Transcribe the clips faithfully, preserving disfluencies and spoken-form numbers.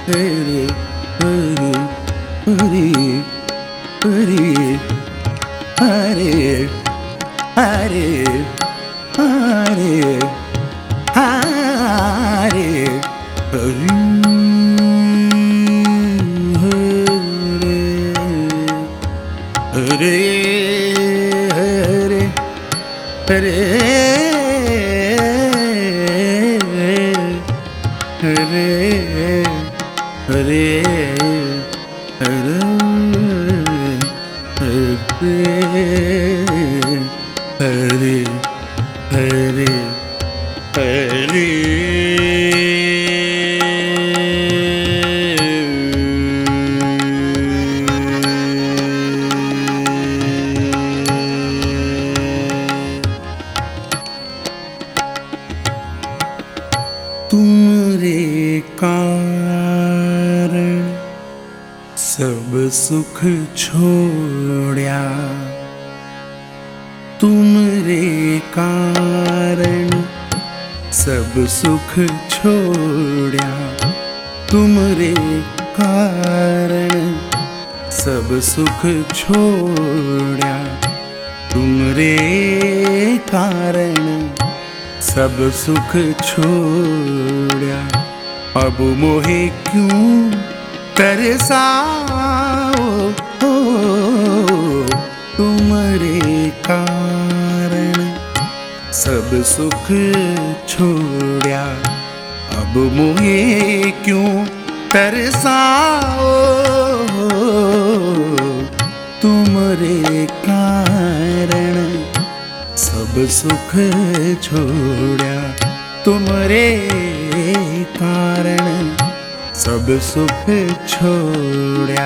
हरे हरे हरे हरे हरे हरे हरे हरे हरि हरे हरे हरे हरे हरे हरे हरे हरे हरे तुमरे कारण सब सुख छोड़ा, तुमरे कारण सब सुख छोड़ा, तुमरे कारण सब सुख छोड़ा, तुमरे कारण सब सुख छोड़ा। अब मोहे क्यों तरसाओ हो, तुमरे कारण सब सुख छोड़ा। अब मोहे क्यों तरसाओ हो, तुमरे कारण सब सुख छोड़ा, तुमरे कारण सब सुख छोड़ा।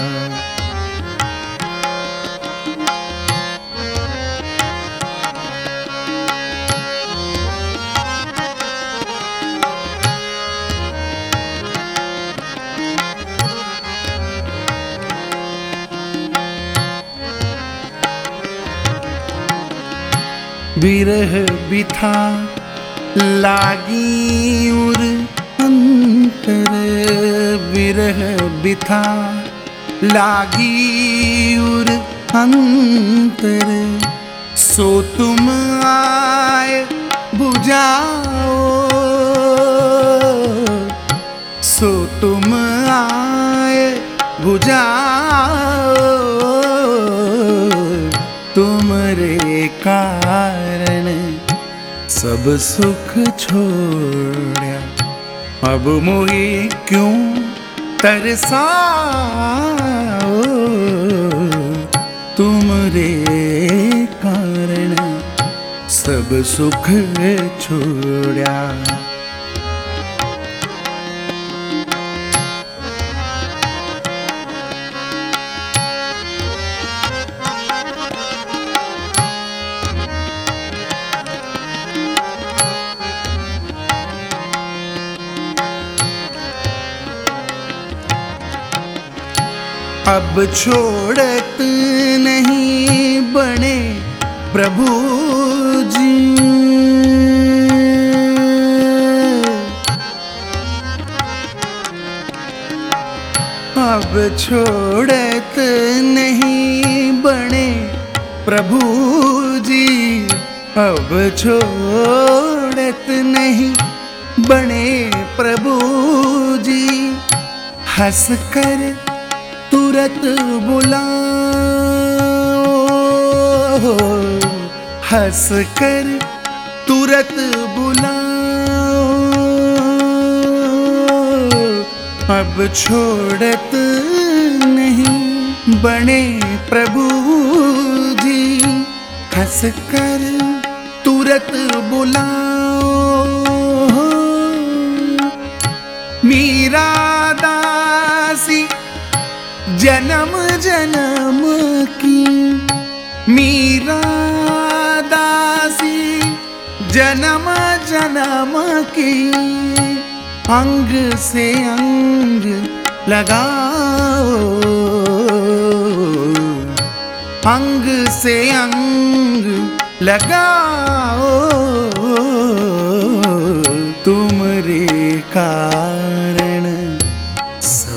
विरह बिथा लागी उर अंतर, विरह बिथा लागी उर अंतर, सो तुम आए बुझाओ, सो तुम आए बुझाओ, तुमरे कारण सब सुख छोड़ा। अब मोहे क्यों तरसाओ, तुमरे कारण सब सुख छोड़ा। अब छोड़त नहीं बने प्रभु जी, अब छोड़त नहीं बने प्रभु जी, अब छोड़त नहीं बने प्रभु जी। हंस कर तुरत बुलाओ, हंस कर तुरत बुलाओ, अब छोड़त नहीं बने प्रभु जी। हंस कर तुरत बुलाओ, मीरा दासी जन्म जन्म की, मीरा दासी जन्म जन्म की, अंग से अंग लगाओ, अंग से अंग लगाओ, तुमरे कारण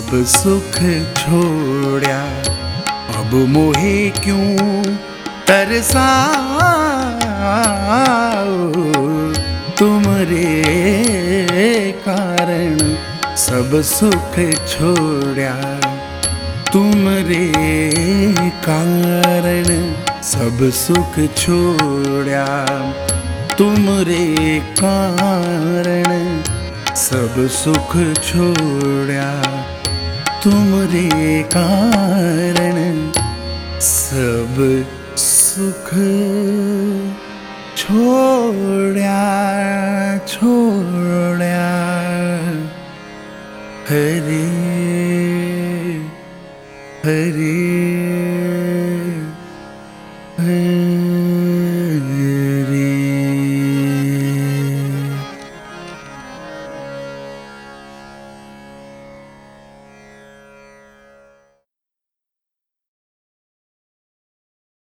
सब सुख छोड़ा। अब मोहे क्यों तरसाओ, तुमरे कारण सब सुख छोड़ा। तुमरे कारण सब सुख छोड़ा। तुमरे कारण सब सुख छोड़ा। तुमरे कारण सब सुख छोड़ा छोड़ा। हरे